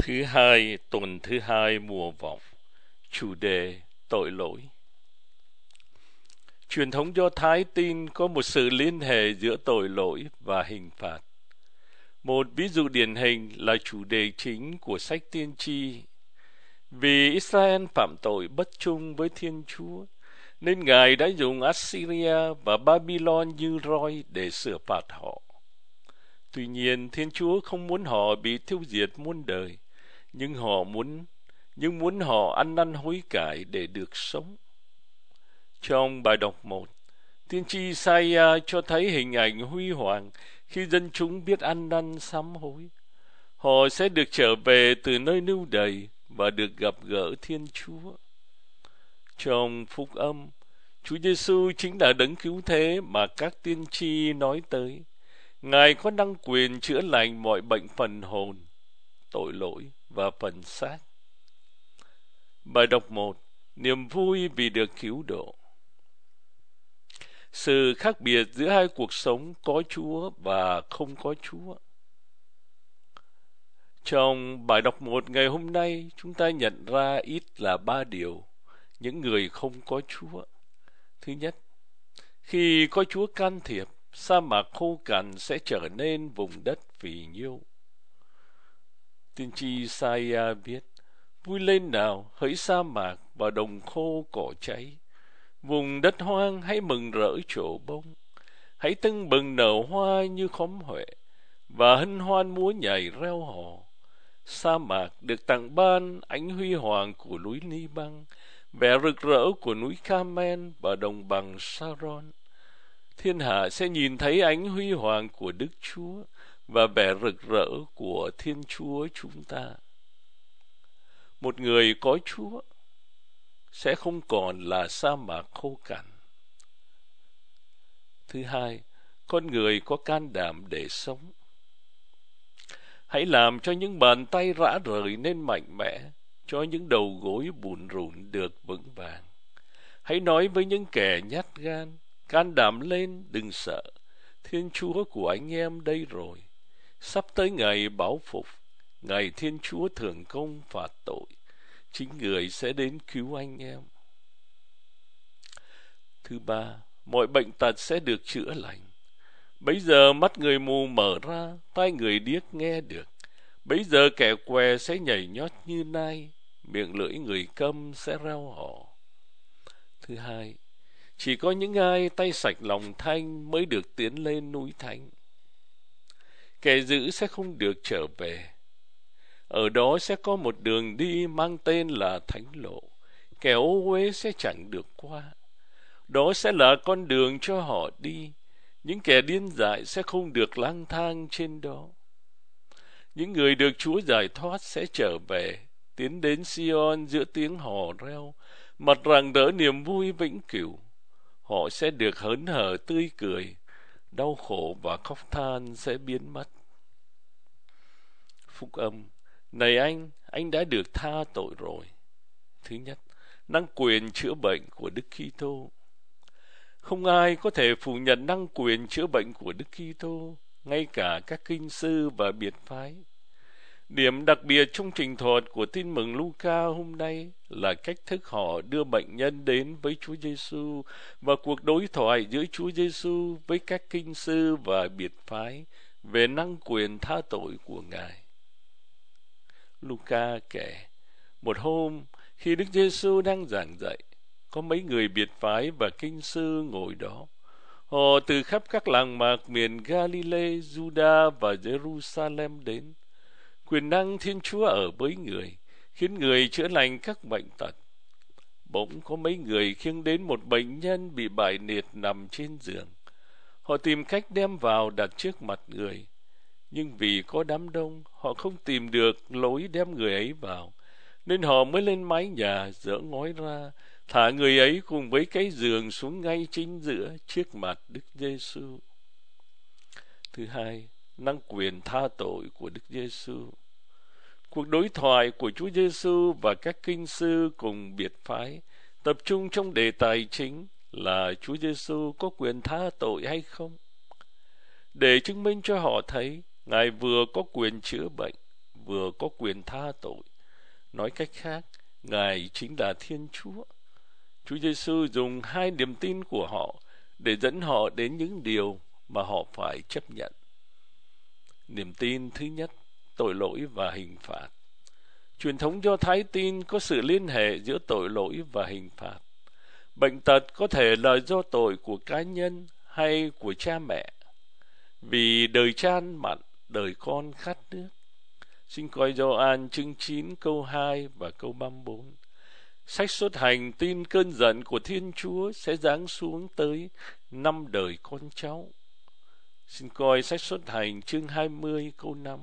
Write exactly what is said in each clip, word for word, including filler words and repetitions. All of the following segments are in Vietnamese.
Thứ hai, tuần thứ hai mùa vọng. Chủ đề tội lỗi. Truyền thống Do Thái tin có một sự liên hệ giữa tội lỗi và hình phạt. Một ví dụ điển hình là chủ đề chính của sách Tiên tri. Vì Israel phạm tội bất trung với Thiên Chúa, nên Ngài đã dùng Assyria và Babylon như roi để sửa phạt họ. Tuy nhiên, Thiên Chúa không muốn họ bị tiêu diệt muôn đời, nhưng họ muốn nhưng muốn họ ăn năn hối cải để được sống. Trong bài đọc một, tiên tri Isaiah cho thấy hình ảnh huy hoàng khi dân chúng biết ăn năn sám hối. Họ sẽ được trở về từ nơi nưu đày và được gặp gỡ Thiên Chúa. Trong Phúc Âm, Chúa Giêsu chính là đấng cứu thế mà các tiên tri nói tới. Ngài có năng quyền chữa lành mọi bệnh phần hồn, tội lỗi và phần xác. Bài đọc một, niềm vui vì được cứu độ. Sự khác biệt giữa hai cuộc sống có Chúa và không có Chúa. Trong bài đọc một ngày hôm nay, chúng ta nhận ra ít là ba điều những người không có Chúa. Thứ nhất, khi có Chúa can thiệp, sa mạc khô cằn sẽ trở nên vùng đất phì nhiêu. Tiên tri Isaiah viết: vui lên nào, hỡi sa mạc và đồng khô cỏ cháy, vùng đất hoang hãy mừng rỡ trổ bông, hãy tưng bừng nở hoa như khóm huệ và hân hoan múa nhảy reo hò. Sa mạc được tặng ban ánh huy hoàng của núi Ni-băng, vẻ rực rỡ của núi Carmel và đồng bằng Saron. Thiên hạ sẽ nhìn thấy ánh huy hoàng của Đức Chúa và vẻ rực rỡ của Thiên Chúa chúng ta. Một người có Chúa sẽ không còn là sa mạc khô cằn. Thứ hai, con người có can đảm để sống. Hãy làm cho những bàn tay rã rời nên mạnh mẽ, cho những đầu gối bủn rủn được vững vàng. Hãy nói với những kẻ nhát gan: can đảm lên, đừng sợ, Thiên Chúa của anh em đây rồi. Sắp tới ngày báo phục, ngày Thiên Chúa thưởng công phạt tội, chính người sẽ đến cứu anh em. Thứ ba, mọi bệnh tật sẽ được chữa lành. Bấy giờ mắt người mù mở ra, tai người điếc nghe được. Bấy giờ kẻ què sẽ nhảy nhót như nai, miệng lưỡi người câm sẽ reo hò. Thứ hai, chỉ có những ai tay sạch lòng thanh mới được tiến lên núi thánh. Kẻ dữ sẽ không được trở về. Ở đó sẽ có một đường đi mang tên là thánh lộ. Kẻ ô uế sẽ chẳng được qua. Đó sẽ là con đường cho họ đi. Những kẻ điên dại sẽ không được lang thang trên đó. Những người được Chúa giải thoát sẽ trở về, tiến đến Sion giữa tiếng hò reo, mặt rạng rỡ niềm vui vĩnh cửu. Họ sẽ được hớn hở tươi cười, đau khổ và khóc than sẽ biến mất. Phúc âm: này anh, anh đã được tha tội rồi. Thứ nhất, năng quyền chữa bệnh của Đức Kitô. Không ai có thể phủ nhận năng quyền chữa bệnh của Đức Kitô, ngay cả các kinh sư và biệt phái. Điểm đặc biệt trong trình thuật của Tin mừng Luca hôm nay là cách thức họ đưa bệnh nhân đến với Chúa Giêsu và cuộc đối thoại giữa Chúa Giêsu với các kinh sư và biệt phái về năng quyền tha tội của Ngài. Luca kể, một hôm khi Đức Giêsu đang giảng dạy, có mấy người biệt phái và kinh sư ngồi đó. Họ từ khắp các làng mạc miền Galilee, Juda và Jerusalem đến. Quyền năng Thiên Chúa ở với người, khiến người chữa lành các bệnh tật. Bỗng có mấy người khiêng đến một bệnh nhân bị bại liệt nằm trên giường. Họ tìm cách đem vào đặt trước mặt người, nhưng vì có đám đông, họ không tìm được lối đem người ấy vào, nên họ mới lên mái nhà dỡ ngói ra, thả người ấy cùng với cái giường xuống ngay chính giữa trước mặt Đức Giêsu. Thứ hai, năng quyền tha tội của Đức Giêsu. Cuộc đối thoại của Chúa Giêsu và các kinh sư cùng biệt phái tập trung trong đề tài chính là Chúa Giêsu có quyền tha tội hay không. Để chứng minh cho họ thấy Ngài vừa có quyền chữa bệnh, vừa có quyền tha tội. Nói cách khác, Ngài chính là Thiên Chúa. Chúa Giêsu dùng hai niềm tin của họ để dẫn họ đến những điều mà họ phải chấp nhận. Niềm tin thứ nhất, tội lỗi và hình phạt. Truyền thống Do Thái tin có sự liên hệ giữa tội lỗi và hình phạt. Bệnh tật có thể là do tội của cá nhân hay của cha mẹ. Vì đời cha ăn mặn, đời con khát nước. Xin coi Gioan chương chín câu hai và câu ba mươi bốn. Sách Xuất Hành tin cơn giận của Thiên Chúa sẽ giáng xuống tới năm đời con cháu. Xin coi Sách Xuất Hành chương hai mươi câu năm.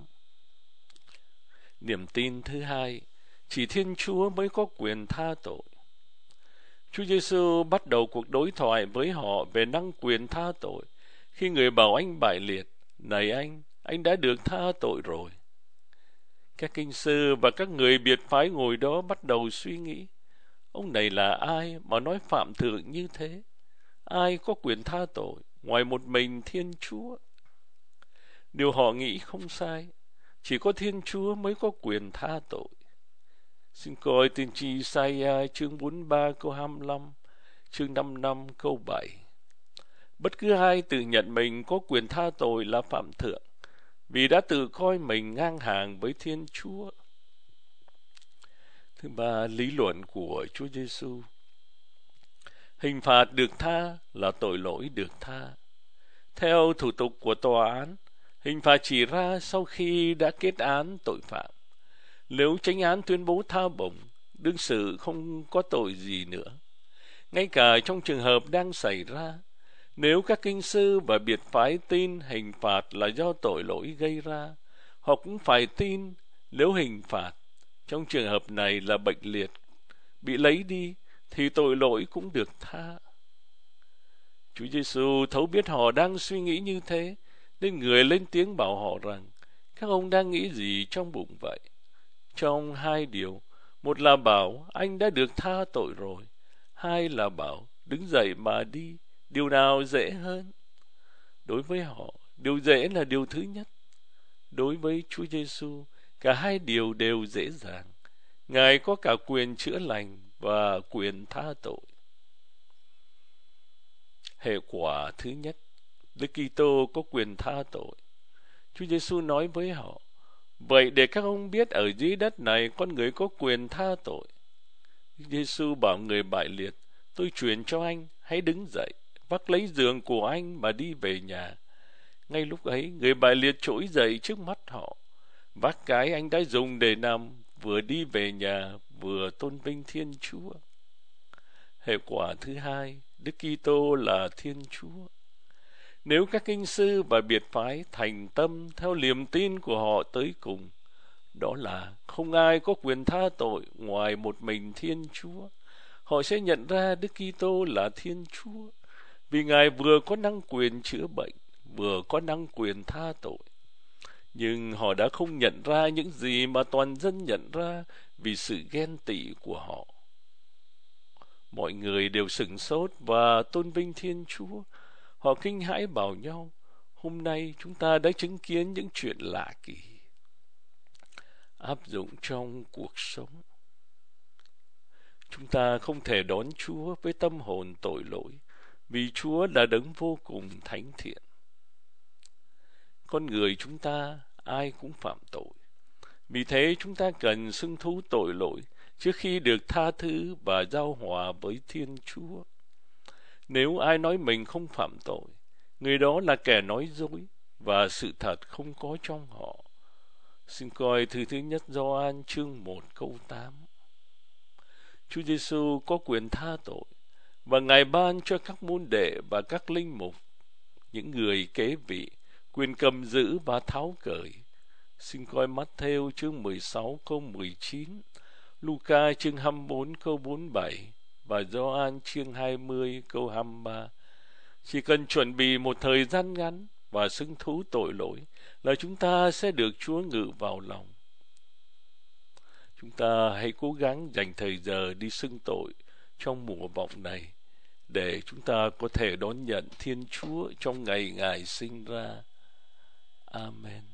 Niềm tin thứ hai, chỉ Thiên Chúa mới có quyền tha tội. Chúa Giêsu bắt đầu cuộc đối thoại với họ về năng quyền tha tội khi người bảo anh bại liệt: "Này anh, anh đã được tha tội rồi." Các kinh sư và các người biệt phái ngồi đó bắt đầu suy nghĩ: ông này là ai mà nói phạm thượng như thế? Ai có quyền tha tội ngoài một mình Thiên Chúa? Điều họ nghĩ không sai, chỉ có Thiên Chúa mới có quyền tha tội. Xin coi tiên tri Isaiah chương bốn mươi ba câu hai mươi lăm, chương năm mươi lăm câu bảy. Bất cứ ai tự nhận mình có quyền tha tội là phạm thượng, vì đã tự coi mình ngang hàng với Thiên Chúa. Thứ ba, lý luận của Chúa Giêsu. Hình phạt được tha là tội lỗi được tha. Theo thủ tục của tòa án, hình phạt chỉ ra sau khi đã kết án tội phạm. Nếu chánh án tuyên bố tha bổng, đương sự không có tội gì nữa. Ngay cả trong trường hợp đang xảy ra, nếu các kinh sư và biệt phái tin hình phạt là do tội lỗi gây ra, họ cũng phải tin nếu hình phạt trong trường hợp này là bệnh liệt bị lấy đi thì tội lỗi cũng được tha. Chúa Giêsu thấu biết họ đang suy nghĩ như thế, nên người lên tiếng bảo họ rằng: các ông đang nghĩ gì trong bụng vậy? Trong hai điều, một là bảo anh đã được tha tội rồi, hai là bảo đứng dậy mà đi, điều nào dễ hơn? Đối với họ, điều dễ là điều thứ nhất. Đối với Chúa Giêsu, cả hai điều đều dễ dàng. Ngài có cả quyền chữa lành và quyền tha tội. Hệ quả thứ nhất, Đức Kitô có quyền tha tội. Chúa Giêsu nói với họ: vậy để các ông biết ở dưới đất này con người có quyền tha tội. Đức Giêsu bảo người bại liệt: tôi truyền cho anh, hãy đứng dậy, vác lấy giường của anh mà đi về nhà. Ngay lúc ấy, người bại liệt trỗi dậy trước mắt họ, vác cái anh đã dùng để nằm, vừa đi về nhà vừa tôn vinh Thiên Chúa. Hệ quả thứ hai, Đức Kitô là Thiên Chúa. Nếu các kinh sư và biệt phái thành tâm theo niềm tin của họ tới cùng, đó là không ai có quyền tha tội ngoài một mình Thiên Chúa, họ sẽ nhận ra Đức Kitô là Thiên Chúa, vì Ngài vừa có năng quyền chữa bệnh, vừa có năng quyền tha tội. Nhưng họ đã không nhận ra những gì mà toàn dân nhận ra vì sự ghen tị của họ. Mọi người đều sửng sốt và tôn vinh Thiên Chúa. Họ kinh hãi bảo nhau: hôm nay chúng ta đã chứng kiến những chuyện lạ kỳ. Áp dụng trong cuộc sống, chúng ta không thể đón Chúa với tâm hồn tội lỗi, vì Chúa là đấng vô cùng thánh thiện. Con người chúng ta ai cũng phạm tội, vì thế chúng ta cần xưng thú tội lỗi trước khi được tha thứ và giao hòa với Thiên Chúa. Nếu ai nói mình không phạm tội, người đó là kẻ nói dối và sự thật không có trong họ. Xin coi thư thứ nhất Gioan chương một câu tám. Chúa Giêsu có quyền tha tội, và Ngài ban cho các môn đệ và các linh mục, những người kế vị, quyền cầm giữ và tháo cởi. Xin coi Matthew chương mười sáu câu mười chín, Luca chương hai mươi bốn câu bốn mươi bảy và Gioan chương hai mươi câu hai mươi ba. Chỉ cần chuẩn bị một thời gian ngắn và xưng thú tội lỗi là chúng ta sẽ được Chúa ngự vào lòng. Chúng ta hãy cố gắng dành thời giờ đi xưng tội trong mùa vọng này, để chúng ta có thể đón nhận Thiên Chúa trong ngày Ngài sinh ra. Amen.